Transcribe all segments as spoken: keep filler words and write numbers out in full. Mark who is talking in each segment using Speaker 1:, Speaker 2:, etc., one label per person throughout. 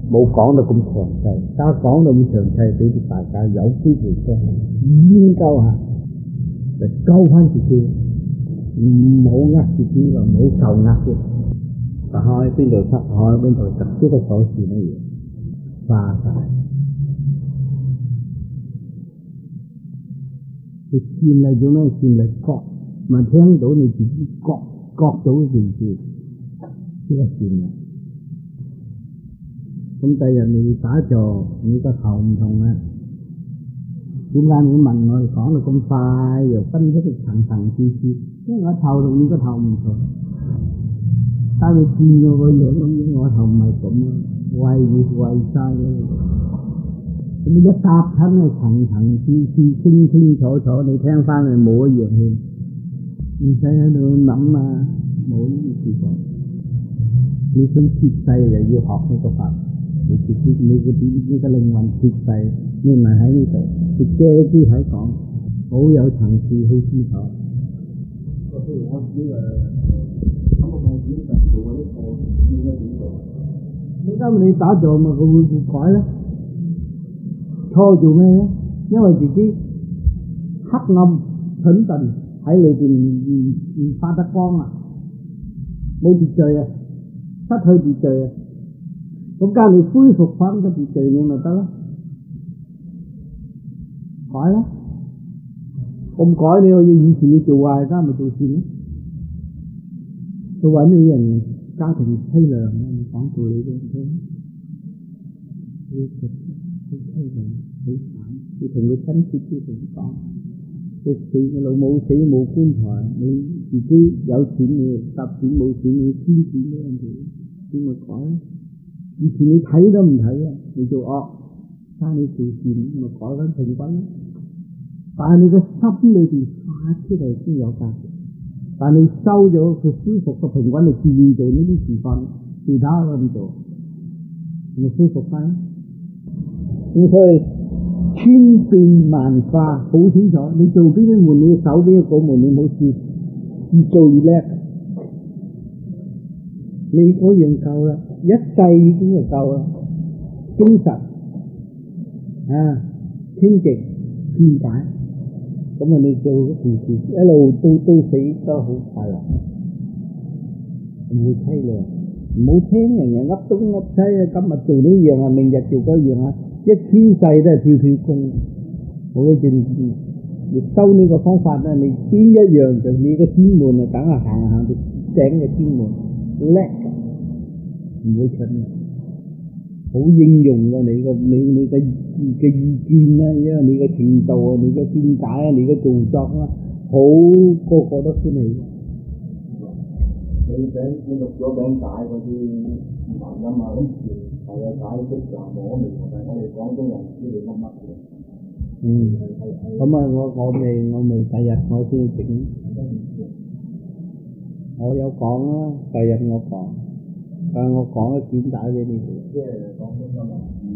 Speaker 1: 冇講到咁詳細，但係講到咁詳細，俾大家有機會嘅研究下，嚟救翻自己，唔好呃自己，唔好受呃嘅。打開邊度塞，開邊度塞，呢個鎖匙乜嘢？化晒。你善係做咩？善係覺，咪聽到你自己覺覺到呢件事，呢個善啊！咁第日你打坐，你個頭唔同啊！點解你問我講到咁快，又分析啲層層次次？因為我頭同你個頭唔同，但係見到個樣咁樣，我頭唔係咁啊，為為晒嘅。咁一搭親係層層次次、清清楚楚，你聽翻嚟冇一樣嘢，唔使喺度諗啊，冇呢啲事情。你想徹底就要學呢個法。你自己你個點呢個靈魂徹底，你唔係喺呢度，你借機喺講，好有層次，好清楚。我譬如我自己誒，咁我我自己就做嗰啲錯，應該點做？點解你打坐嘛，佢會會改咧？錯做咩咧？因為自己黑暗蠢鈍喺裏邊唔唔發得光啊，冇秩序啊，失去秩序啊。咁教你恢復翻個秩序，你咪得咯，改啦。咁改你好似以前你做壞，而家咪做善咯。做壞啲人家庭凄涼，我講道理俾你聽。要食好凄涼，好慘。要同佢親切啲同佢講，你死個老母死冇棺材，你自己有錢你搭錢，冇錢你捐錢俾人哋，點咪改咧？以前你睇都唔睇啊，你做惡，生你做善，咪改翻平均咯。但係你個心裏邊發出嚟先有價值。但係你收咗佢恢復個平均，你自然做呢啲事份，其他都唔做，咪恢復翻。咁所以千變萬化，好清楚。你做邊啲門，你守邊個門，你冇事，越做越叻。你嗰樣夠啦。一世已經係夠啦，精神啊，清淨見解，咁啊你做件事一路到到死都好快樂，唔會凄涼，唔好聽人人噏東噏西啊，今日做呢樣啊，明日做嗰樣啊，一千世都係跳跳功。我嘅正你收呢個方法咧，你邊一樣就你個天門啊，梗係行行到頂嘅天門叻。唔會蠢嘅，好應用嘅你個你你嘅嘅意見啦，因為你嘅程度啊，你嘅見解啊，你嘅造作啊，好個個都歡喜。你餅你錄咗餅帶嗰啲談音啊，咁係有解釋啊，我明白，我哋廣東人唔知你乜乜嘅。嗯，咁啊，我我未我未第日我先整，我有講啊，第日我講。但係我講咗點解俾你哋，即係講咗今日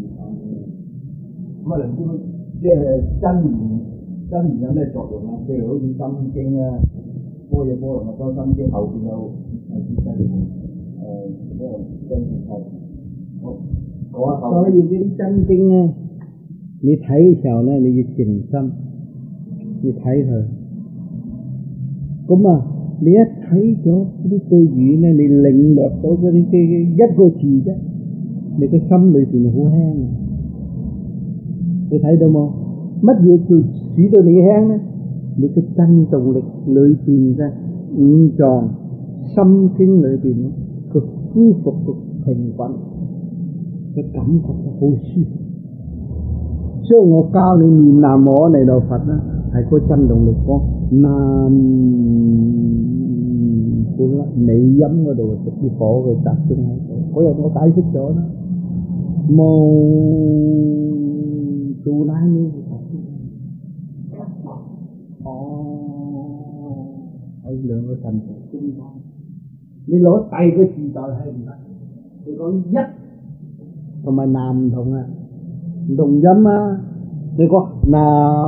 Speaker 1: 咁啊，唔知即係真言真言有咩作用啊？譬如好似心經啊，般若波羅蜜多心經後邊有係啲真言，誒嗰個真言係好講一講。所以呢啲真經咧，你睇嘅時候咧，你要靜心，要睇佢。咁啊。你一睇咗嗰啲句語咧，你領略到嗰啲嘅一個字啫，你個心裏邊好輕。你睇到冇？乜嘢叫使到你輕咧？你嘅震動力裏邊嘅五臟心經裏邊咧，佢恢復個平穩嘅感覺好舒服。所以我教你念南無阿彌陀佛啦，係個震動力講南。本啦，尾音嗰度食啲火嘅集中喺度。嗰日我解釋咗啦，冇做拉呢個集中。哦，喺兩個神頭中間，你攞第二個字代係唔得。你講一同埋南唔同啊，唔同音啊。你講南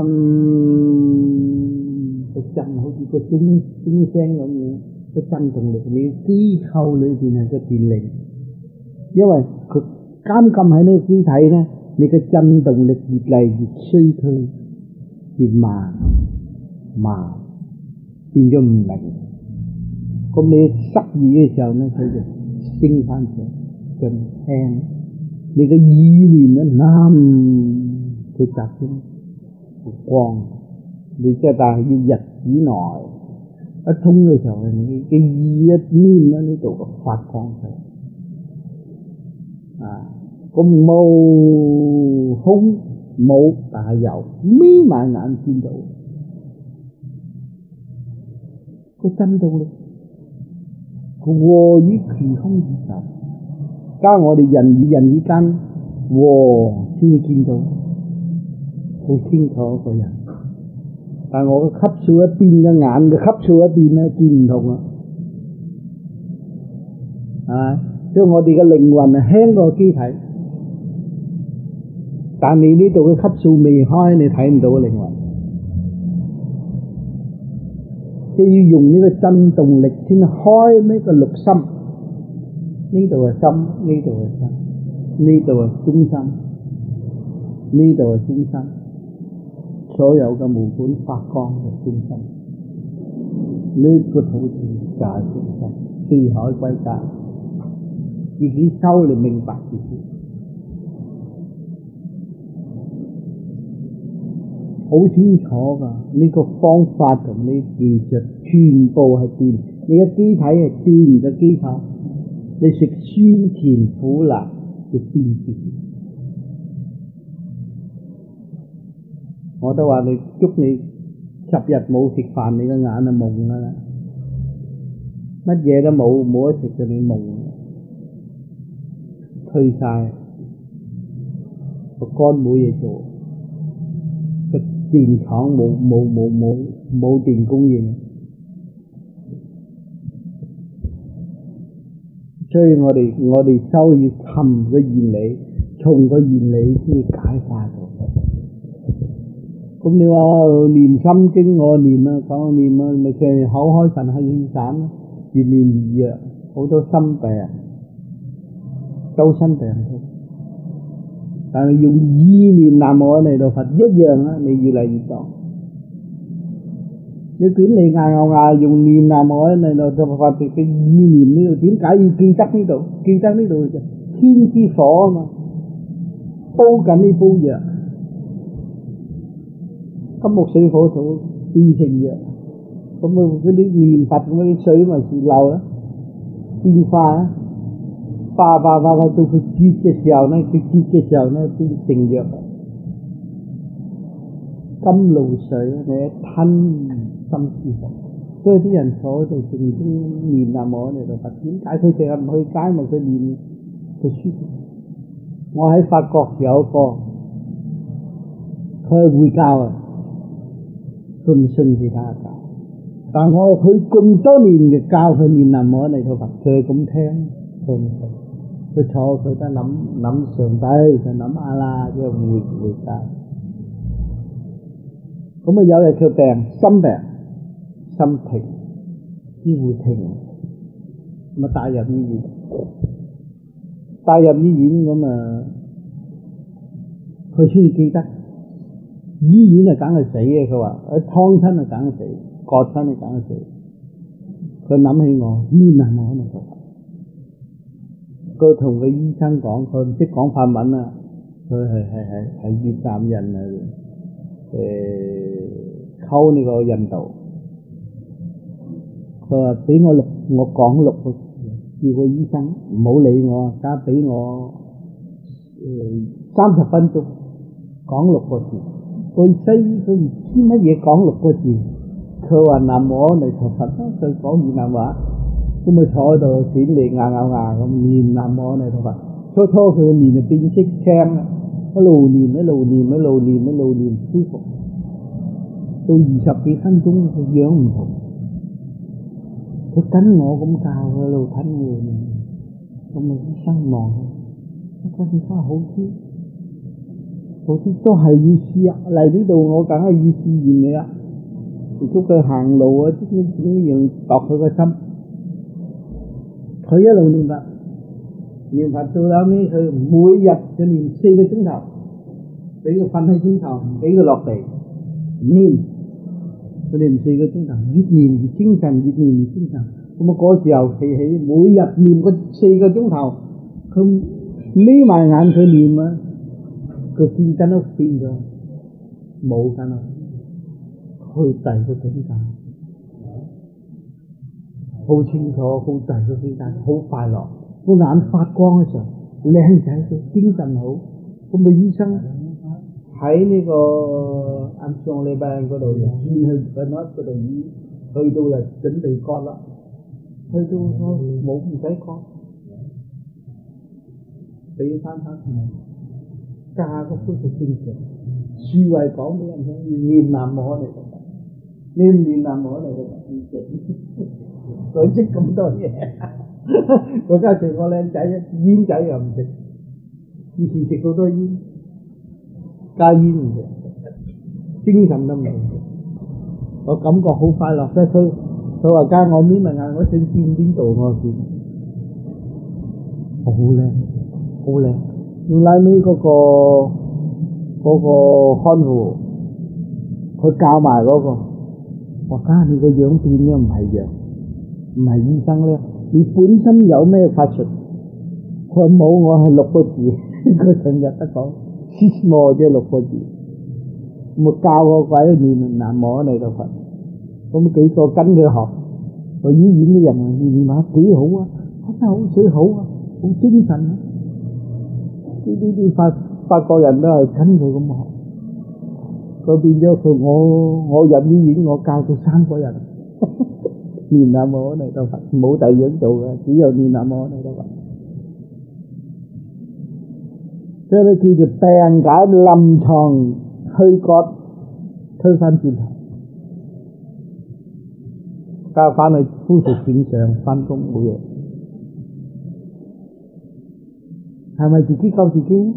Speaker 1: 個震好似個鐘鐘聲咁樣。個震動力，你機構裏邊係個電力，因為佢監禁喺呢個機體咧，你嘅震動力越嚟越衰退，越慢慢變咗唔明。咁你失意嘅時候咧，佢就升翻上咁輕。你嘅意念咧，啱佢集中光。你即係但係要日子內一通嘅時候，你嘅意一黏喺呢度發光出嚟啊！咁冇空冇，但係有眯埋眼見到個震動力，個和與權空宇宙，加我哋人與人之間和先至見到好清楚個人。但係我嘅級數一邊嘅眼嘅級數一邊咧，見唔同啊，係咪？即係我哋嘅靈魂係輕過機體，但你呢度嘅級數未開，你睇唔到個靈魂。即係要用呢個震動力先開呢個六心，呢度係心，呢度係心，呢度係中心，呢度係中心。所有嘅無管發光嘅中心，呢個土地就係中心，四海歸家，自己修嚟明白自己，好清楚噶。呢個方法同呢技術全部係電，你嘅機體係電嘅機體，你食酸甜苦辣就變電。我都話你捉你十日冇食飯，你個眼就蒙啦，乜嘢都冇冇得食就你蒙，退晒個肝冇嘢做，個電廠冇冇冇冇冇電供應，所以我哋我哋修要尋個原理，從個原理先解化到。咁你話念心經，我念啊，講念啊，咪即係口開神氣氣散咯，越念越弱，好多心病，周身病痛。但係用意念南無阿彌陀佛一樣啊，你越嚟越多。你捲你嗌我嗌用念南無阿彌陀佛嘅意念呢度，點解要記得呢度？記得呢度啫，天之火啊嘛，煲緊呢煲藥。金木水火土變成藥，咁啊嗰啲念佛嗰啲水咪是漏啦，變化啦，化化化化到佢結嘅時候咧，佢結嘅時候咧變成藥。甘露水你一吞心舒服，所以啲人坐喺度靜中念南無阿彌陀佛，點解佢成日唔去街咪佢念佢舒服？我喺法國有一個，佢係會教啊。佢唔信其他教，但係我佢咁多年嘅教佢念南無阿彌陀佛，佢係咁聽，佢唔信。佢坐佢都諗諗上帝，就諗阿拉，即係會會教。咁啊有日佢病，心病，心停，醫會停，咁啊帶入醫院，帶入醫院咁啊，佢先記得。醫院係梗係死嘅，佢話喺劏親係梗係死，割親係梗係死。佢諗起我念南無阿彌陀佛，佢同個醫生講，佢唔識講法文啊，佢係係係係越南人啊，誒溝呢個印度。佢話俾我錄，我講六個字，叫個醫生唔好理我，加俾我誒三十分鐘講六個字。佢西佢唔知乜嘢講六個字，佢話南無阿彌陀佛，佢講越南話，咁咪坐喺度閃嚟牙咬牙咁念南無阿彌陀佛，初初佢念就變識聽啦，一路念一路念一路念一路念舒服，到二十幾分鐘佢樣唔同，佢跟我咁教佢一路吞嘅，咁咪醫生望，我覺得真係好啲。好啲都係意思啊！嚟呢度我梗係意思驗你啦，如果佢行路啊，呢呢樣度佢個心，佢一路念佛， 念佛到後尾佢每日就念四個鐘頭，俾佢瞓喺枕頭，唔俾佢落地，唔念，佢念四個鐘頭，越念越精神，越念越精神。咁啊嗰時候企起，每日念個四個鐘頭，佢眯埋眼佢念啊，佢見間屋變咗，冇間屋，去第二個境界，好清楚，好第二個境界，好快樂，個眼發光嘅時候，靚仔，佢精神好。咁啊醫生喺呢個啱上禮拜嗰度轉去揾我嗰度醫，去到就準備割啦，去到我冇唔使割，俾翻翻加個恢復正常。樹慧講俾人聽，要念南無阿彌陀佛，念念南無阿彌陀佛先正。佢識咁多嘢，佢家成個靚仔，煙仔又唔食，以前食好多煙，加煙唔食，精神都唔食。我感覺好快樂，即係佢佢話加我眯埋眼，我想見邊度我見，好靚，好靚。拉尾嗰個嗰個看護，佢教埋嗰個，我家你個樣變咗唔係樣。唔係醫生咧，你本身有咩法術？佢話冇，我係六個字，佢成日得講，黐磨啫六個字。咁啊教個鬼念南無阿彌陀佛，咁幾個跟佢學，個醫院啲人話念念下幾好啊，真係好水好啊，好精神啊！呢啲啲法法國人都係跟佢咁學，佢變咗佢我我入醫院我教到三個人。念南無阿彌陀佛，冇第二樣做嘅，只有念南無阿彌陀佛。所以咧叫做病解臨床推割，推翻轉頭，交翻去恢復正常，翻工冇嘢。係咪自己救自己？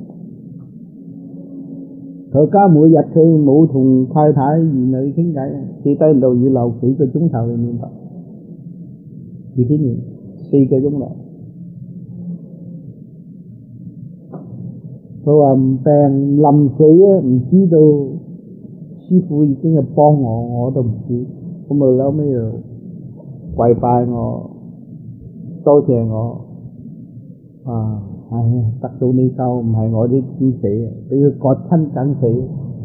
Speaker 1: 佢家每日佢冇同太太兒女傾偈，企低度要留幾個鐘頭去念佛。自己念四個鐘頭，佢話唔病臨死啊，唔知道師父已經係幫我，我都唔知。咁啊後尾又跪拜我，多謝我啊！哎呀，得到你救，唔係我啲先死啊，俾佢割親梗死。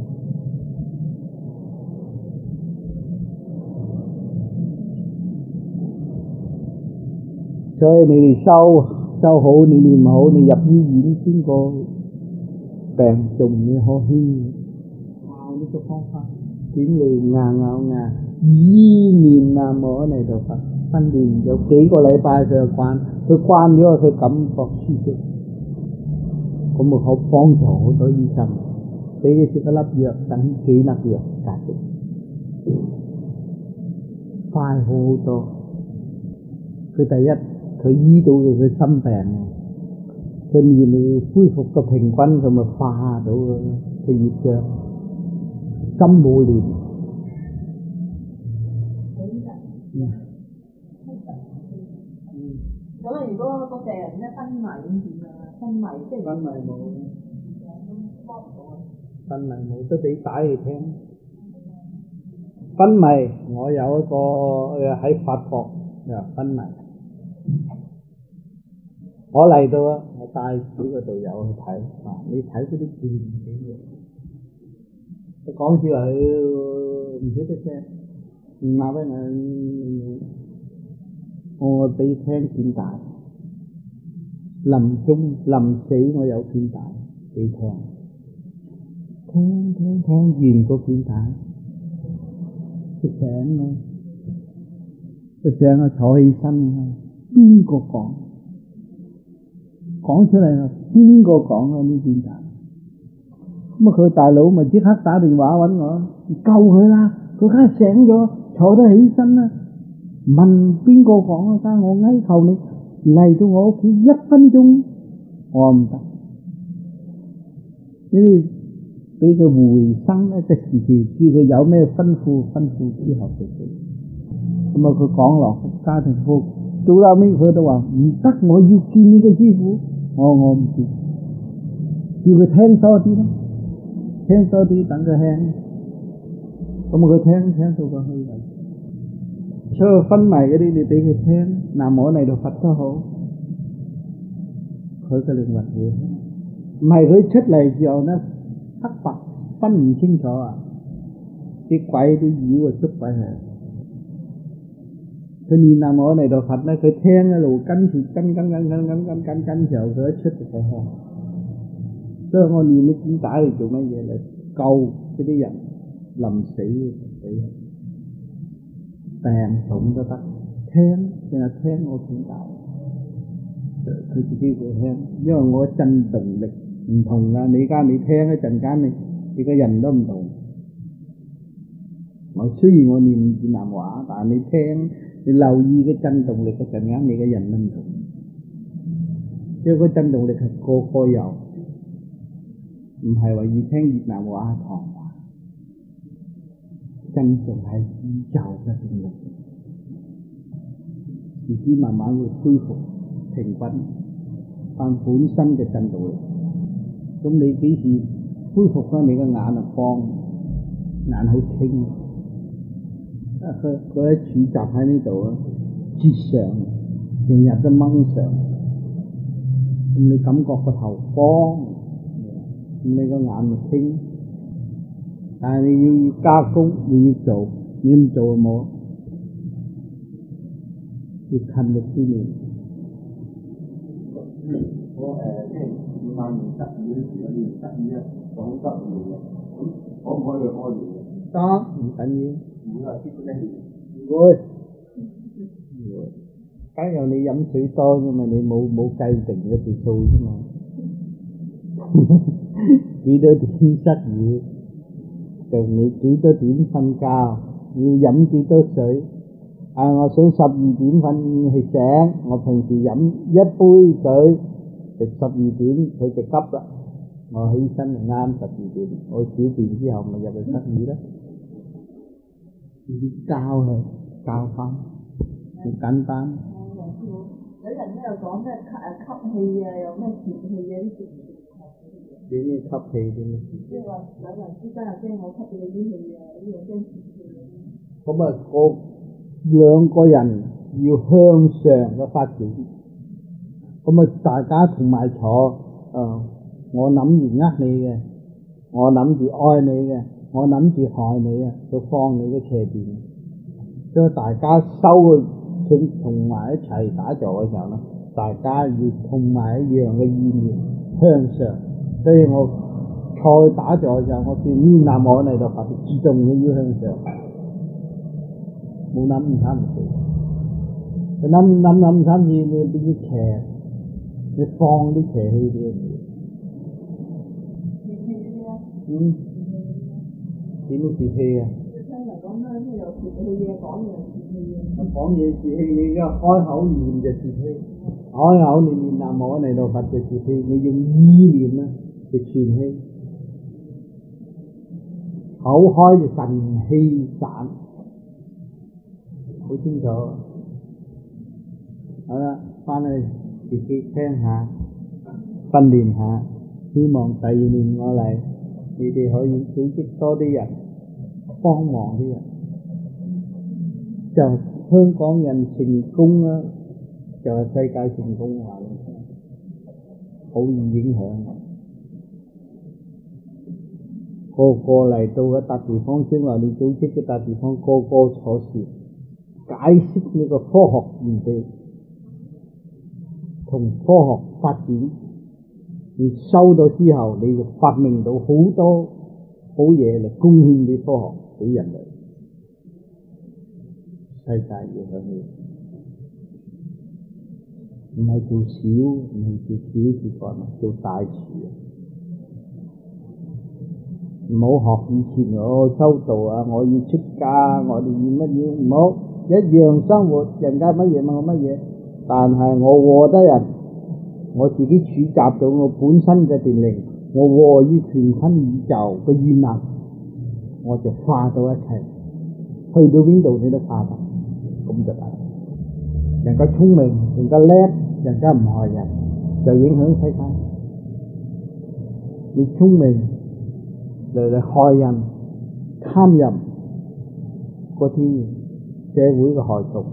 Speaker 1: 所以你哋修修好，你念好，你入醫院邊個病仲你可輕靠呢個方法，點嚟牙咬牙，依念南無阿彌陀佛，訓練有幾個禮拜佢就慣，佢慣咗佢感覺舒適，咁啊好幫助好多醫生，俾佢食一粒藥等幾粒藥解決，快好好多。佢第一。佢醫到佢心病，佢念佢恢復個平均，佢咪化到佢佢業障，心冇亂。
Speaker 2: 咁啊，如果個病人咧昏迷咁點啊？昏迷即係
Speaker 1: 昏迷冇，昏迷冇都俾打嚟聽。昏迷，我有一個誒喺法國又昏迷。我嚟到啊，我帶幾個導友去睇，啊，你睇嗰啲片幾嘢？佢講住話唔識得聲，唔話俾我，我俾聽片帶，臨終臨死我有片帶俾聽，聽聽聽完個片帶，佢醒啦，佢醒啊坐起身啊，邊個講？講出嚟啦，邊個講啊？呢邊打，咁啊佢大佬咪即刻打電話搵我，救佢啦！佢梗係醒咗，坐得起身啦。問邊個講啊？家我哀求你嚟到我屋企一分鐘，我唔得。呢啲俾佢回生咧，即時時叫佢有咩吩咐吩咐之後就做。咁啊佢講落家庭科，到後尾佢都話唔得，我要見呢個師傅。 我我唔知，叫佢聽多啲咯，聽多啲等佢輕，咁佢聽聽到個虛位。所以昏迷嗰啲你俾佢聽，南無呢度佛都好，佢嘅靈魂會輕。唔係佢出嚟之後咧，黑白分唔清楚啊！啲鬼啲妖啊捉鬼係，佢念南無呢度佛咧，佢聽一路跟住跟跟跟跟跟跟跟跟時候，佢一出就輕。所以我念啲紙帶嚟做乜嘢咧？救嗰啲人臨死死病重都得，聽淨係聽我紙帶，佢自己會輕，因為我震動力唔同啊！你而家你聽一陣間，你你個人都唔同。我雖然我念粵南話，但係你聽你留意嘅震動力嘅陣間，你個人都唔同。因為個震動力係個個有，唔係話要聽粵南話唐話，震動係宇宙嘅動力，自己慢慢會恢復平均翻本身嘅震動力。咁你幾時恢復翻你個眼啊光，眼好清。佢佢一儲集喺呢度啊，節上，成日都掹上，咁你感覺個頭光，咁你個眼咪清。但係你要加工，你要做，你唔做冇，要勤力啲練。
Speaker 3: 我誒即係五萬年得意嗰時，我哋得意啊，講得意嘅，咁可唔可以去開驗？
Speaker 1: 得，唔緊要。
Speaker 3: 唔會話結果咧？
Speaker 1: 唔會，唔會。假如你飲水多啫嘛，你冇冇計定嗰條數啫嘛。幾多點失語，就你幾多點瞓覺，要飲幾多水。啊，我想十二點瞓起醒，我平時飲一杯水，就十二點佢就急啦。我起身就啱十二點，我小便之後咪入去失語啦。要教佢教翻，好簡單。
Speaker 2: 有人咧又講咩吸誒吸氣啊，又咩泄氣啊，啲正唔正確嘅？
Speaker 1: 點樣吸氣點樣？
Speaker 2: 即係話有人之間又驚我吸你啲氣啊，呢樣驚泄氣啊。
Speaker 1: 咁啊，個兩個人要向上嘅發展。咁啊，大家同埋坐，誒、呃，我諗住呃你嘅，我諗住愛你嘅。我諗住害你啊，都放你嘅斜邊，所以大家收去同埋一齊打坐嘅時候咧，大家要同埋一樣嘅意念向上。所以我坐去打坐嘅時候，我叫念南無呢度佛，自動嘅要向上，冇諗唔三唔四。佢諗諗諗三次，你變啲邪，你放啲邪氣啲。嗯。點樣泄氣啊？聽人講咩咩又泄氣嘅，講嘢泄氣嘅。講嘢泄氣，你而家開口念就泄氣，開口念念南無呢度佛就泄氣，你用意念啊就傳氣，口開就神氣散，好清楚。好啦，翻去自己聽下，訓練下，希望第二年我嚟。你哋可以組織多啲人幫忙啲人，就香港人成功啦，就係世界成功話好易影響。個個嚟到一笪地方，將來你組織一笪地方，個個坐船解釋呢個科學原理同科學發展。你收到之後，你就發明到好多好嘢嚟貢獻俾科學俾人類，世界要向你，唔係做小，唔係做小事幹，做大事。唔好學以前我修道啊，我要出家，我哋要乜嘢？唔好一樣生活，人家乜嘢問我乜嘢，但係我和得人。我自己儲集到我本身嘅電力，我和於全坤宇宙嘅願能，我就化到一齊，去到邊度你都化到，咁就得。人家聰明，人家叻，人家唔害人， 就影響世界。你聰明嚟嚟害人、貪淫嗰啲社會嘅害毒，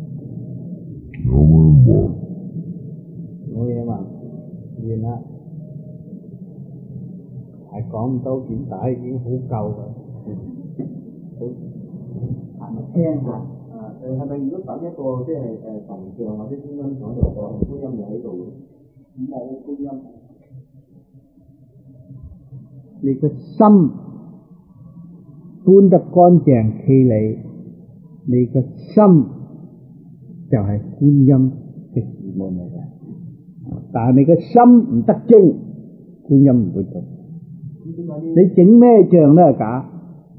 Speaker 1: 冇嘢嘛，完啦，係講唔到點解已經好夠啦。好，
Speaker 3: 行聽下。啊誒係咪如果等一個即係誒神像或者觀音坐喺度，個觀音就喺度冇觀音？
Speaker 1: 你個心搬得乾淨企理，你個心就係觀音嘅事務嚟嘅。但係你個心唔得精，觀音唔會做。你整咩像都係假，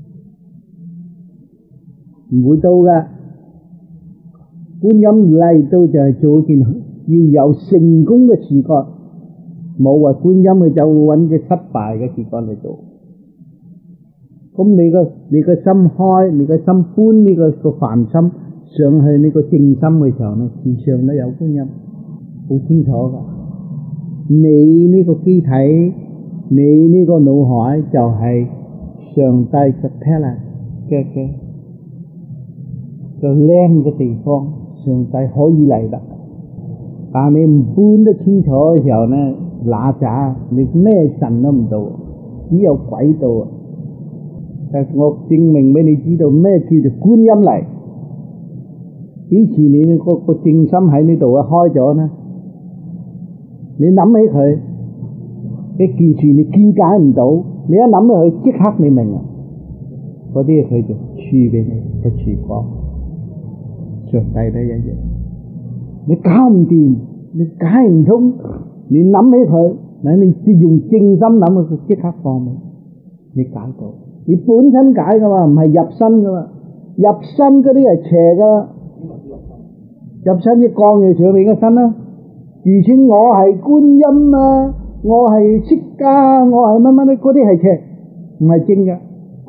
Speaker 1: 唔會到嘅。觀音嚟到就係做件要有成功嘅事幹，冇話觀音佢就揾嘅失敗嘅事幹嚟做。咁你個你個心開，你個心搬呢個個凡心上去呢個正心嘅時候咧，事上都有觀音，好清楚噶。你呢個機體，你呢個腦海就係上帝嘅 palace 嘅嘅個靚嘅地方。上帝可以嚟得，但你唔搬得清楚嘅時候咧，嗱喳你咩神都唔到，只有鬼到啊！但我證明俾你知道咩叫做觀音嚟。以前你個個正心喺呢度啊，開咗咧，你諗起佢一件事你見解唔到，你一諗起佢即刻你明啊！嗰啲佢就賜俾你個曙光。上帝都一樣，你搞唔掂，你解唔通，你諗起佢，嗱你只用正心諗佢，即刻放你，你解到，你本身解噶嘛，唔係入身噶嘛，入身嗰啲係邪噶，入身一降就上你個身啦，自稱我係觀音啊，我係釋迦，我係乜乜咧，嗰啲係邪，唔係正噶，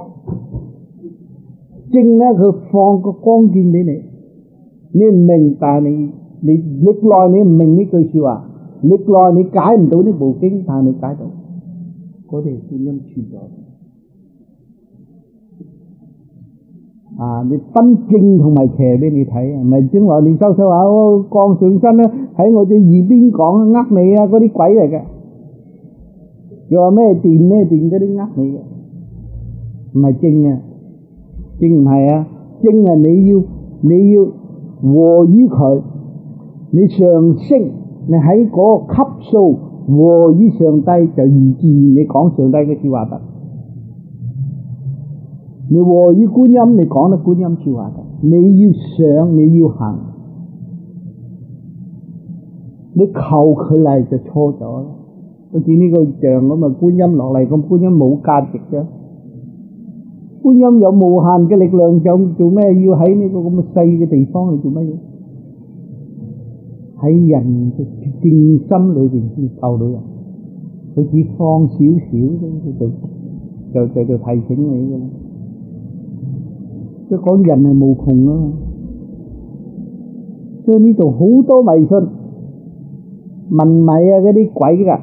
Speaker 1: 正咧佢放個光劍俾你。你唔明，但係你你歷來你唔明呢句說話，歷來你解唔到呢部經，但係你解到，嗰啲係觀音存在。啊！你分正同埋邪俾你睇，唔係正話你收收下，我降上身咧喺我隻耳邊講呃你啊，嗰啲鬼嚟嘅，又話咩電咩電嗰啲呃你嘅，唔係正啊，正唔係啊，正啊你要你要。和於佢，你上升，你喺嗰個級數和於上帝，就唔自然你講上帝嘅說話得。你和於觀音，你講得觀音說話得。你要上，你要行，你求佢嚟就錯咗啦。好似呢個像咁啊，觀音落嚟，咁觀音冇價值嘅。觀音有無限嘅力量，就做咩要喺呢個咁嘅細嘅地方嚟做乜嘢？喺人嘅正心裏邊先救到人，佢只放少少啫，就就就就提醒你嘅啦。即係講人係無窮啊，所以呢度好多迷信、問米啊嗰啲鬼噶，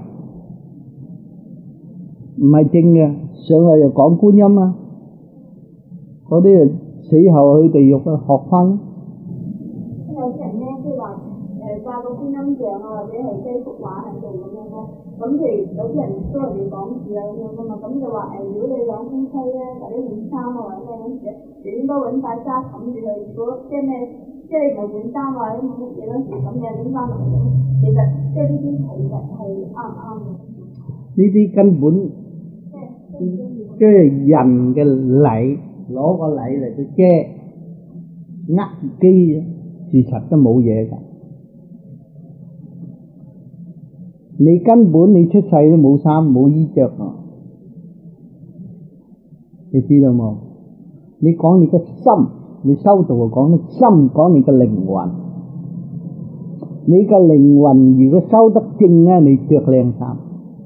Speaker 1: 唔係正嘅，上嚟又講觀音啊。嗰啲人死後去地獄啊，學翻。
Speaker 2: 有啲人咧，即係話誒掛個觀音像啊，或者係即係幅畫喺度咁樣咧。咁譬如有啲人都係你講字啊咁樣噶嘛，咁就話誒，如果你養夫妻咧，或者換衫啊或者咩嗰陣時，你應該揾塊紗冚住佢。如果即係咩，即係唔係換衫或者冇乜嘢嗰陣時，咁你拎翻嚟咁，其實即係呢啲其實係啱唔啱嘅？
Speaker 1: 呢啲根本即係人嘅禮。攞個禮嚟去遮呃自己，事實都冇嘢㗎。你根本你出世都冇衫冇衣着啊！你知道冇？你講你個心，你修道就講心，講你個靈魂。你個靈魂如果修得正咧，你着靚衫。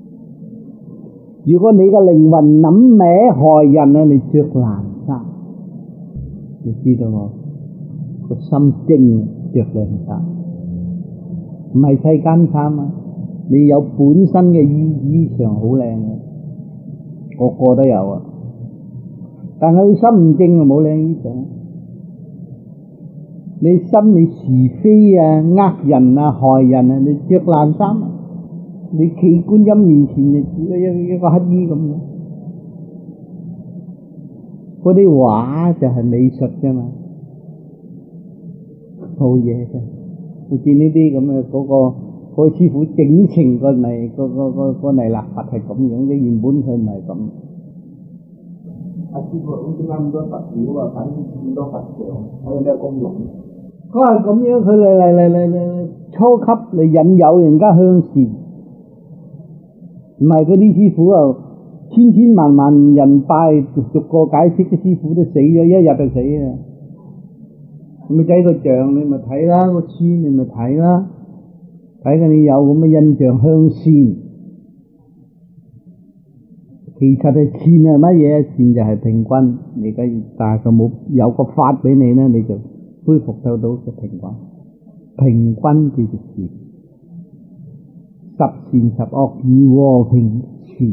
Speaker 1: 如果你個靈魂諗歪害人咧，你着爛衫。你知道冇？個心正着靚衫，唔係世間衫啊！ 你有本身嘅衣衣裳好靚嘅，個個都有啊。但係佢心唔正就冇靚衣裳。你心你是非啊、呃人啊、害人啊，你着爛衫，你企觀音面前就似一一個乞衣咁嘅。嗰啲畫就係美術啫嘛，冇嘢嘅。我見呢啲咁嘅嗰個嗰個師傅整成個泥個個個個泥立佛係咁樣嘅，原本佢唔係咁。
Speaker 3: 阿師傅，咁點解咁多佛廟啊，反咁多佛像，我有咩功用？
Speaker 1: 佢係咁樣，佢嚟嚟嚟嚟嚟初級嚟引誘人家向善，唔係嗰啲師傅啊，千千萬萬人拜，逐個解釋，啲師傅都死咗，一日就死啊！咪睇個像你咪睇啦，個書你咪睇啦，睇緊你有咁嘅印象向善，其實係善係乜嘢？善就係平均，你嘅但係佢冇有個法俾你咧，你就恢復到到個平均，平均叫做善，十善十惡以和平善。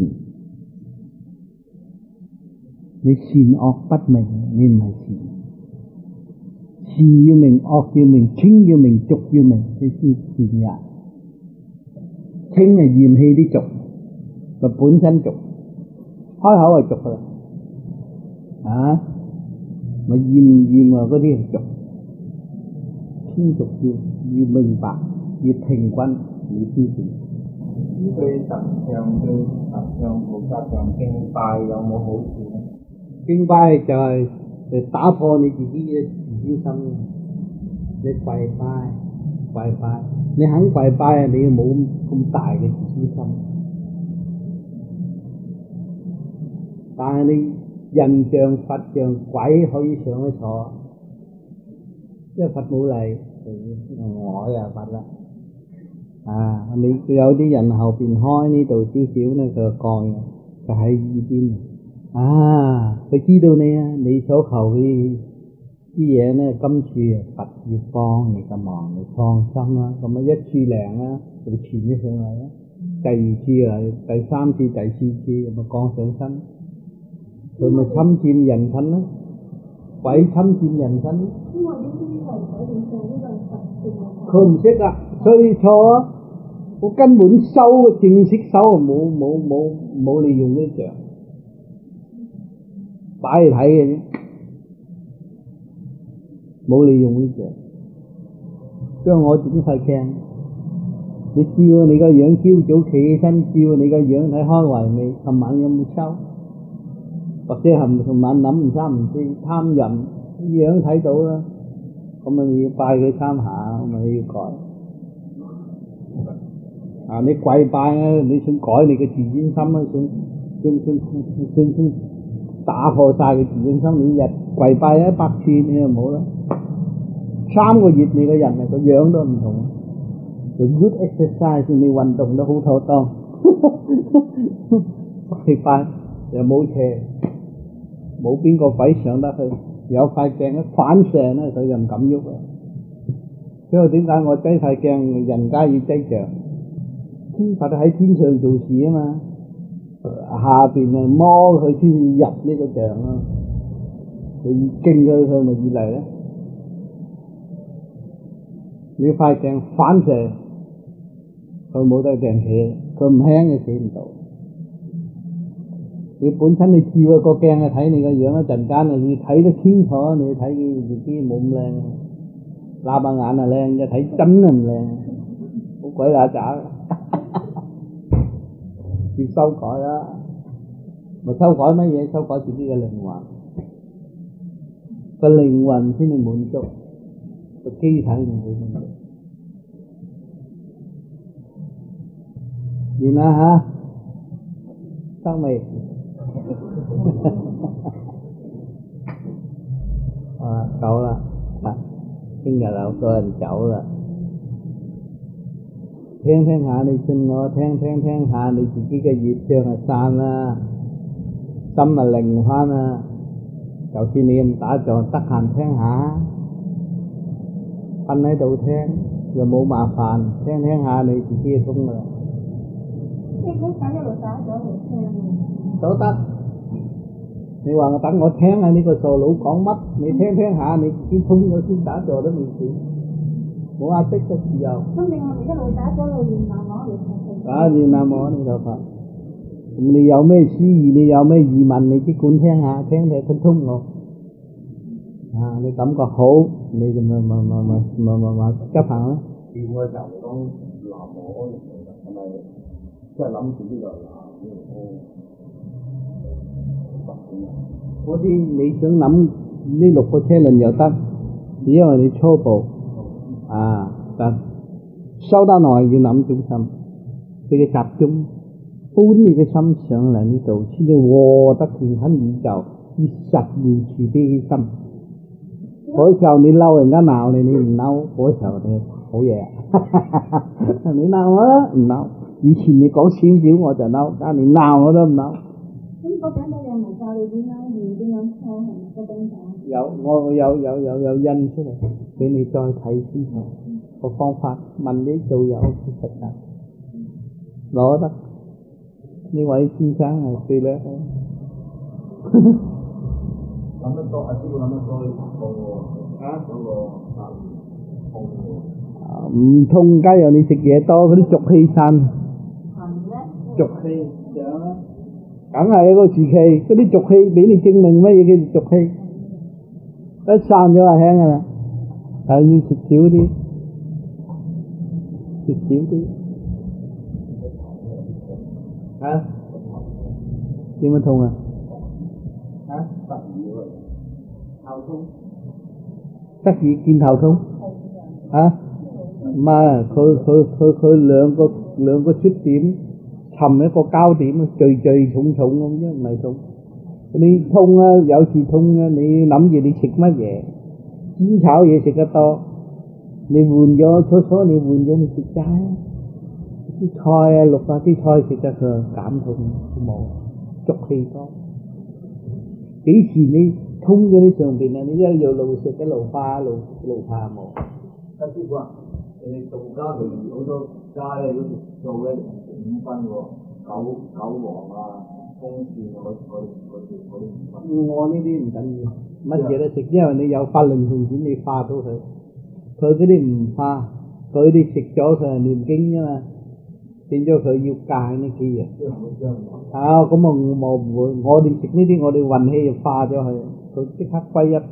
Speaker 1: 你善惡不明，你唔係善。善要明，惡要明，清要明，俗要明，你先善人。清係嫌棄啲俗，就本身俗，開口係俗噶啦，啊，咪厭唔厭啊？嗰啲係俗。清俗要要明白，要平均，要先善。
Speaker 3: 咁對神像、對佛像、菩薩像敬拜有冇好處咧？
Speaker 1: 敬拜就係誒打破你自己嘅自尊心，你跪拜跪拜，你肯跪拜啊，你要冇咁大嘅自尊心。但係你人像、佛像、鬼可以上去坐，因為佛冇嚟，我又佛啦。啊，你有啲人後邊開呢度少少咧，佢就蓋，就喺呢邊。啊，佢知道你啊，你所求嘅啲嘢咧，今次佛要幫你嘅忙，你放心啦。咁啊一次靈啦，佢就傳咗上嚟啦。第二次啊，第三次、第四次咁啊降上身，佢咪侵佔人身啦，鬼侵佔人身。因為呢啲係鬼點做呢個佛？佢唔識啊，所以錯啊！我根本收正式收啊，冇冇冇冇利用呢像。擺嚟睇嘅啫，冇利用呢隻。將我整塊鏡，你照你個樣，朝早企起身照你個樣睇開懷未？琴晚有冇收？或者係琴晚諗唔三唔四貪淫，樣睇到啦。咁啊你要拜佢三下，咁啊你要改。啊你跪拜啊，你想改你嘅自尊心啊，想想想想想打破晒佢自尊心，你日跪拜一百次你就冇啦。三個月你個人啊個樣都唔同，做 good exercise 你運動都好妥當。跪拜又冇斜，冇邊個鬼上得去，有塊鏡一反射咧，佢就唔敢喐啊。所以點解我擠塊鏡，人家要擠像？天佛喺天上做事啊嘛。下邊啊摸佢先入呢個像啊，佢勁佢佢咪越嚟咧。你塊鏡反射，佢冇得鏡企，佢唔輕嘅企唔到。你本身你照個鏡啊睇你個樣一陣間啊，你睇得清楚，你睇佢自己冇咁靚，喇叭眼啊靚，一睇真係唔靚，好鬼乸渣。要修改啦，咪修改乜嘢？修改自己嘅靈魂，個靈魂先至滿足，個機體唔會滿足。完啦吓，得未？啊，走啦！啊，聽日有個人走啦。聽聽下你信我，聽聽聽下你自己嘅業障啊散啦，心啊靈翻啦。就算你咁打坐，得閒聽下，瞓喺度聽又冇麻煩，聽聽下你自己嘅功啦。
Speaker 2: 啲啲打一路打咗嚟聽。
Speaker 1: 都得。你話我等我聽下呢個傻佬講乜，你聽聽下，你自己通咗先打坐都未遲，冇壓迫嘅時候。
Speaker 2: 咁你我哋一路打咗路練南無嚟聽。
Speaker 1: 啊，練南無呢度法。咁你有咩思議，你有咩疑問，你即管聽下，聽睇佢通我。啊，你感覺好，你就咪咪咪咪咪咪咪執行啦。
Speaker 3: 練嘅時候你講南無係咪即係諗住呢個南無？
Speaker 1: 嗰啲你想諗呢六個車輪又得，只因為你初步啊得，收得耐要諗中心，你嘅集中搬你嘅心上嚟呢度，先至獲得平衡宇宙，以實現自己嘅心。嗰時候你嬲人家鬧你，你唔嬲，嗰時候你好嘢。你鬧我啦，唔嬲。以前你講少少我就嬲，而家你鬧我都唔嬲。
Speaker 2: 咁嗰陣有冇教你點樣練點樣操係咪嗰種講？
Speaker 1: 有，我有有有有印出嚟，俾你再睇清楚個方法。問啲道友去實習，攞得呢位先生係最叻嘅。
Speaker 3: 諗得多，阿師傅諗得多痛喎，啊嗰個啊痛喎。
Speaker 1: 唔痛，梗有你食嘢多，嗰啲濁氣散。
Speaker 2: 係咧。
Speaker 1: 濁氣上啦。梗係一個時期，嗰啲濁氣俾你證明乜嘢叫濁氣，一散咗就輕噶啦，係要食少啲，食少啲，啊？點樣痛啊？啊？得意喎，頭痛，得意見頭痛，啊？唔係，佢佢佢佢兩個兩個出點。尋一個焦點，聚聚重重咁啫，唔係痛。你痛啊，有時痛啊，你諗住你食乜嘢？煎炒嘢食得多，你換咗初初你換咗你食齋，啲菜啊綠啊啲菜食得佢減痛都冇，濁氣多。幾時你通咗啲上邊啊？你一路食一路化，一路路化冇。
Speaker 3: 阿師傅啊，你道家裏面好多家咧，嗰啲做咧。五分喎，韭韭黃啊，風扇啊，嗰嗰嗰啲嗰啲五分。
Speaker 1: 我呢啲唔緊要，乜嘢都食，因為你有法輪同錢，你化到佢。佢嗰啲唔化，佢哋食咗佢係念經啫嘛，變咗佢要戒呢幾樣。啊，咁啊我唔會，我哋食呢啲，我哋運氣就化咗佢，佢即刻歸一。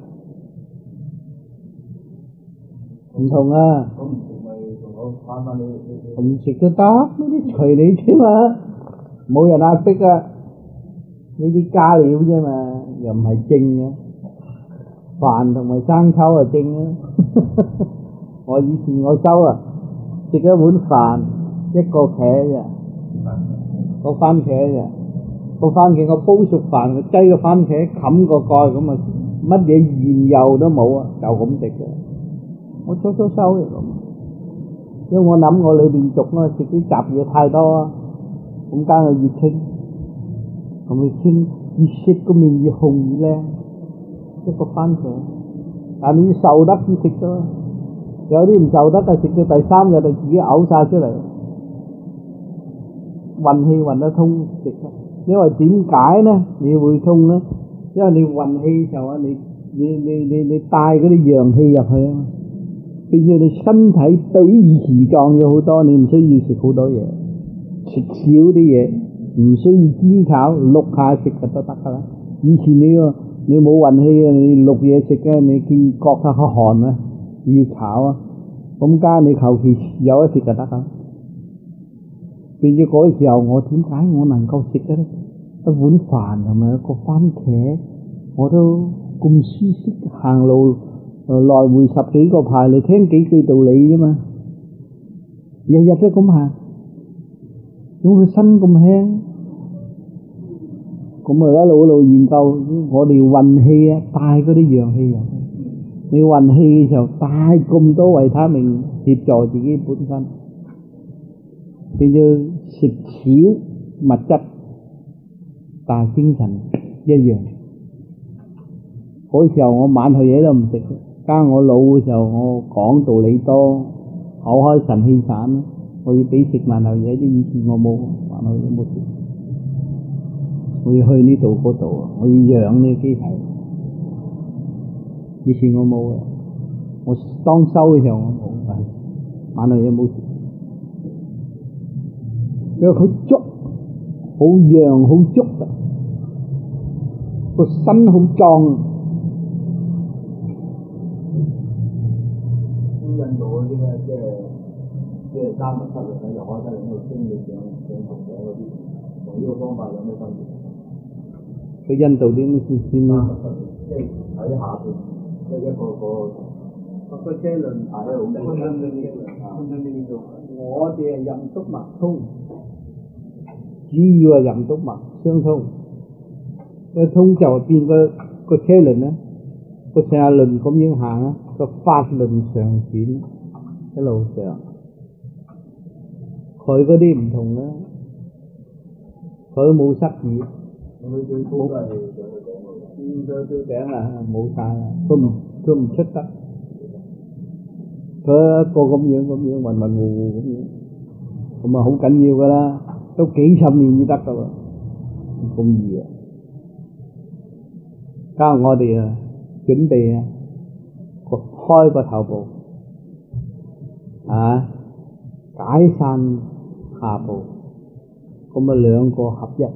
Speaker 1: 唔同啊！
Speaker 3: 咁唔食咪仲好翻翻你你
Speaker 1: 唔食都得，呢啲隨你啫嘛，冇人壓迫啊！呢啲加料啫嘛，又唔係正嘅。飯同埋生抽係正啊！我以前我收啊，食一碗飯一個茄啫，個番茄啫，個番茄我煲熟飯，我擠個番茄冚個蓋咁啊，乜嘢鹽油都冇啊，就咁食嘅。我初初收嚟咁，因為我諗我裏邊濁啊，食啲雜嘢太多啊，咁加佢越清，咁越清越食個面越紅越靚，一個番茄。但你要受得先食啫嘛，有啲唔受得嘅，食到第三日就自己嘔晒出嚟，運氣運得通食得。因為點解呢？你會通呢？因為你運氣就話你你你你你帶嗰啲陽氣入去啊嘛。變咗你身體比以前壯咗好多，你唔需要食好多嘢，食少啲嘢，唔需要煎炒淥下食就都得噶啦。以前你個你冇運氣啊，你淥嘢食嘅，你見覺得好寒啊，要炒啊，咁加你求其有一食就得噶。變咗嗰時候，我點解我能夠食嘅咧？一碗飯同埋一個番茄，我都咁舒適行路。誒，來回十幾個牌嚟聽幾句道理啫嘛，日日都咁行，點會身咁輕？咁啊一路一路研究，我哋運氣啊，帶嗰啲陽氣入去。你運氣嘅時候帶咁多維他命協助自己本身，變咗食少物質，但係精神一樣。嗰時候我晚去嘢都唔食。加我老嘅時候，我講道理多，口開神氣散，我要俾食晚後嘢，啲以前我冇， 馬來有冇事？我要去呢度嗰度，我要養呢機體。以前我冇嘅，我當修嘅時候我冇，係馬來有冇事？因為佢足，好陽好足嘅，個身好壯。
Speaker 3: 印度嗰啲咧，即係即係三十七日咧，又開得喺度清理上上頭頂嗰啲，同呢個方法有咩分別？
Speaker 1: 佢印度啲先先啦，
Speaker 3: 即係喺下邊，即係一個個個車輪排喺度，分分鐘呢分分鐘呢度。
Speaker 1: 我哋係任督脈通，主要係任督脈相通。一通就變個個車輪咧，個成日輪咁樣行啊，個法輪上轉一路上。佢嗰啲唔同啦，佢冇塞耳。
Speaker 3: 佢最高都係上去頂嗰個。
Speaker 1: 嗯，到到頂啊，冇晒啦，佢唔佢唔出得。佢一個咁樣咁樣混混糊糊咁樣，咁啊好緊要噶啦，都幾十年至得噶喎，咁易啊！教我哋啊，準備啊，開個頭部啊，解散下部，咁啊兩個合一。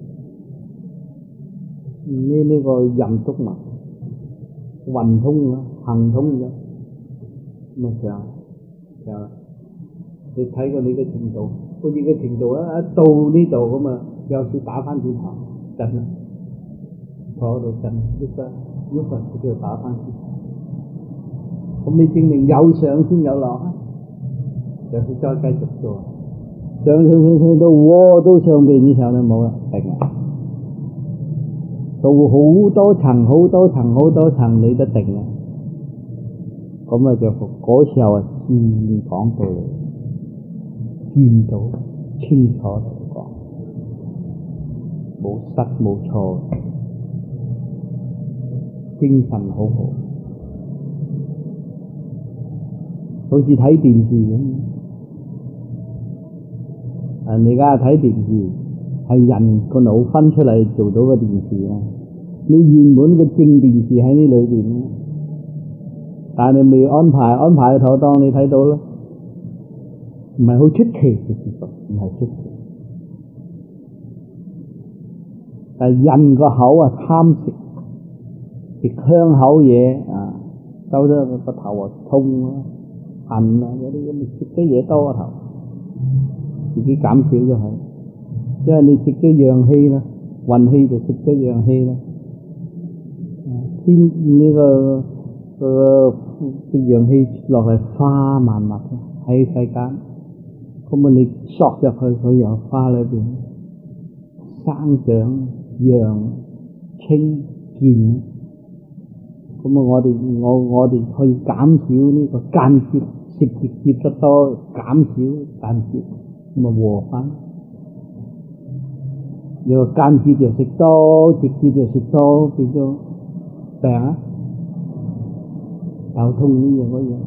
Speaker 1: 呢呢個任督脈運通啊，行通咗，咁啊上上，你睇過你嘅程度，好似個程度啊，一到呢度咁啊，有時打翻轉頭，震啦，坐喺度震，喐得喐得，佢就打翻轉頭。咁你證明有上先有落啊，有時再繼續做，上上上上到窩都上邊以上就冇啦，定啊！到好多層好多層好多層你都定啦，咁啊就嗰時候啊自然講到見到清楚嚟講，冇失冇錯，精神好好，好似睇電視咁。啊，你而家睇電視係人個腦分出嚟做到個電視啊！你原本嘅正電視喺呢裏邊咧，但係你未安排安排妥當，你睇到啦，唔係好出奇嘅事實，唔係出奇。但係人個口啊貪食，食香口嘢啊，收得個頭啊痛啊、痕啊嗰啲咁，食啲嘢多個頭，自己減少咗佢。因為你食咗陽氣啦，運氣就食咗陽氣啦。天呢、這個個食陽氣落嚟花萬物喺世間，咁啊你索入去佢由花裏邊生長陽清健，咁啊我哋我我哋可以減少呢個間接食直接得多，減少間接，咁啊和翻。你話間接就食多，直接就食多，變咗病啊，頭痛呢樣嗰樣。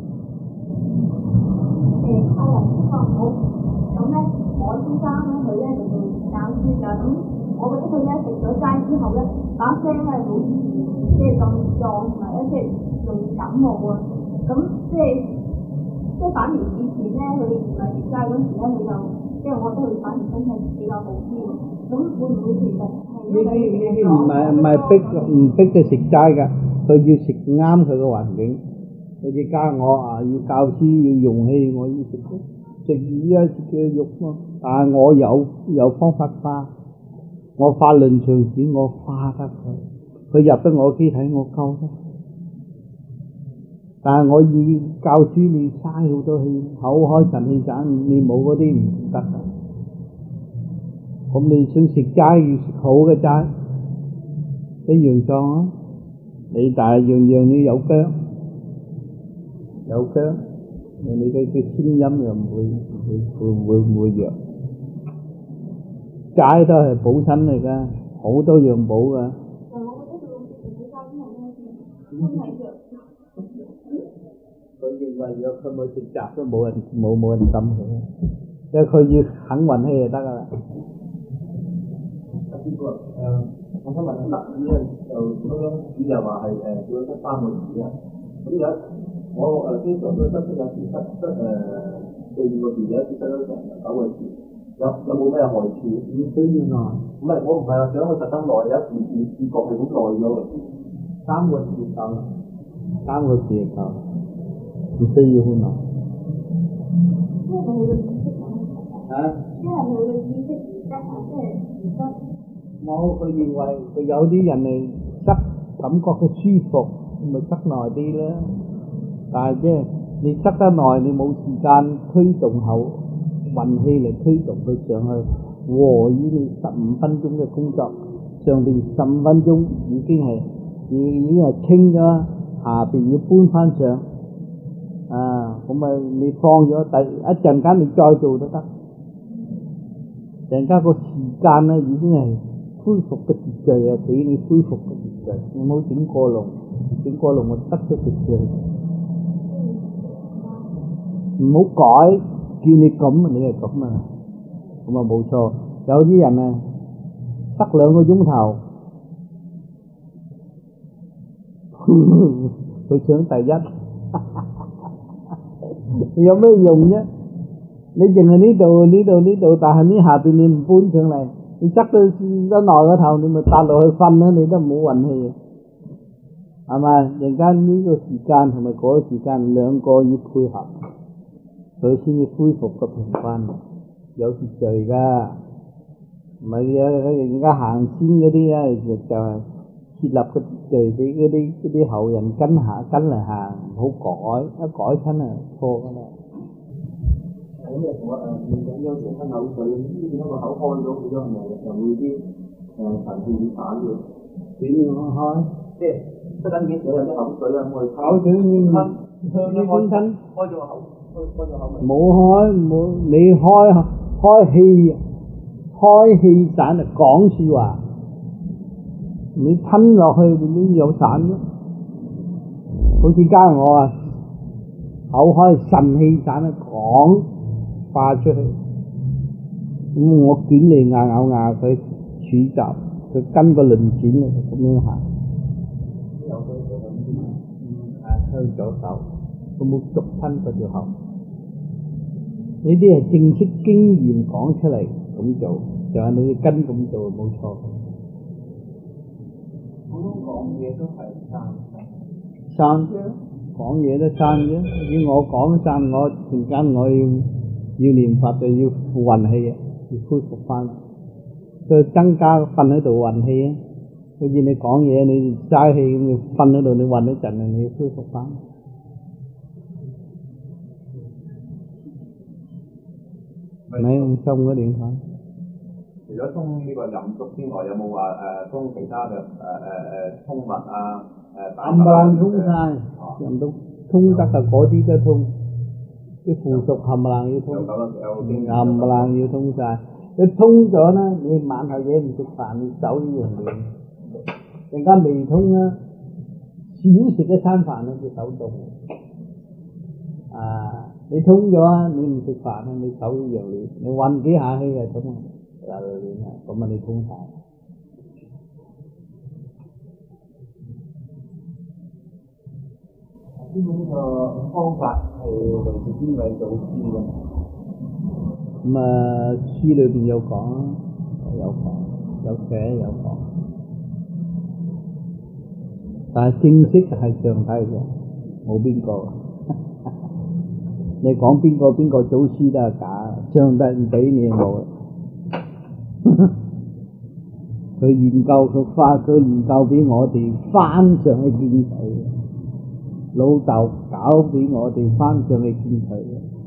Speaker 2: 誒，阿林師傅好，咁咧，我先生咧，佢咧就做教書㗎，咁我覺得佢咧食咗齋之後咧，把聲咧好似即係咁壯，同埋咧即係容易感冒啊，咁即係即係反而以前咧，佢唔係食齋嗰時咧，佢就即係我覺得佢反而身體比較好啲。咁會唔會其實係因為呢啲
Speaker 1: 唔係唔係逼唔逼佢食齋㗎，佢要食啱佢個環境。好似家我啊，要教書要用氣，我要食食魚啊，食嘅肉咯。但係我有有方法化，我法輪長轉，我化得佢，佢入得我機體，我救得。但係我要教書，你嘥好多氣，口開神氣盞，你冇嗰啲唔得㗎。咁你想食齋要食好嘅齋，一樣狀啊！你但係樣樣你有薑，有薑，你嘅嘅聲音又唔會會會會唔會弱。齋都係補身嚟㗎，好多樣補㗎。
Speaker 2: 但係我覺得佢食咗齋之後咧，身體弱。
Speaker 1: 佢認為若佢冇食雜都冇人冇冇人浸佢。 即係佢要肯運氣就得噶啦。
Speaker 3: 阿師傅啊，誒，我想問下得子咧，就咁樣子又話係誒叫咗得三個字啊。咁有我誒經常都得出有時得得誒四五個字，有一次得咗成九個字，有有冇咩害處？
Speaker 1: 唔需要耐，
Speaker 3: 唔係我唔係話想佢特登耐，有時自自覺係好耐咗嘅。
Speaker 1: 三個字夠，三個字就夠，唔需要好耐。
Speaker 2: 因為佢嘅意識咁，
Speaker 1: 啊？
Speaker 2: 因為佢嘅意識而得啊，即係唔得。
Speaker 1: 我佢認為佢有啲人係塞感覺佢舒服，咪塞耐啲啦。但係即係你塞得耐，你冇時間推動後運氣嚟推動佢上去。和依你十五分鐘嘅工作，上邊十五分鐘已經係已已經係清咗，下邊要搬翻上。啊，咁啊你放咗第一陣間你再做都得。人家個時間咧已經係恢復嘅秩序啊，俾你恢復嘅秩序，你冇整過龍，整過龍我得咗秩序。唔好改，叫你咁你係咁啊，咁啊冇錯。有啲人啊，塞兩個鐘頭，佢想第一，有咩用啫？你淨係呢度呢度呢度，但係呢下邊你唔搬上嚟，你塞到得耐個頭，你咪搭落去瞓啦，你都冇運氣啊，係咪？人家呢個時間同埋嗰個時間兩個要配合，佢先至恢復個平均，有秩序噶，唔係啊！人家行先嗰啲啊，就就係設立個秩序俾嗰啲嗰啲後人跟下跟嚟行，唔好改，一改親啊錯噶啦。
Speaker 3: 咁又同我誒面緊有時吞口水，呢啲點解個口開咗，變咗係咪又會啲誒神氣會散嘅？
Speaker 1: 點樣開？
Speaker 3: 即係出緊幾水有啲口水啊，咁我哋
Speaker 1: 口水
Speaker 3: 吞
Speaker 1: 向你本身
Speaker 3: 開咗個口，開開咗口咪
Speaker 1: 冇開冇，你開開氣開氣散就講説話，你吞落去你有散咯。好似家我啊，口開腎氣散啊講。化出去，咁我捲你牙咬牙佢處集，佢跟個輪轉嚟咁樣行。有佢就咁啲，啊向左手，佢冇逐吞嗰條喉。呢啲係正式經驗講出嚟咁做，就係你跟咁做冇錯。
Speaker 3: 普通講嘢都係散
Speaker 1: 散啫，講嘢都散啫。要我講散，我陣間我要。要念佛就要付運氣啊，要恢復翻，再增加瞓喺度運氣啊。好似你講嘢，你齋氣咁，你瞓喺度，你運一陣啊，你要恢復翻。咪用心嗰點講？
Speaker 3: 除咗通呢個飲粥之外，有冇話誒通其他嘅誒誒誒通脈啊誒？
Speaker 1: 冚唪唥通晒，飲粥通得嘅嗰啲都通。啲附屬冚唪唥要通，冚唪唥要通晒。你通咗咧，你晚後嘢唔食飯，你走呢樣嘢。人家未通啦，少食一餐飯咧，隻手凍。啊，你通咗啊，你唔食飯啊，你走呢樣嘢，你運幾下氣就通啦。咁啊，你通晒。
Speaker 3: 呢個呢個方法係嚟自邊位祖師嘅？
Speaker 1: 咁啊，書裏邊有講，有講，有寫有講，但係正式係上帝嘅，冇邊個。你講邊個邊個祖師都係假，上帝唔俾你冇。佢研究佢發，佢研究俾我哋翻上去見佢。老豆搞俾我哋翻上去見佢。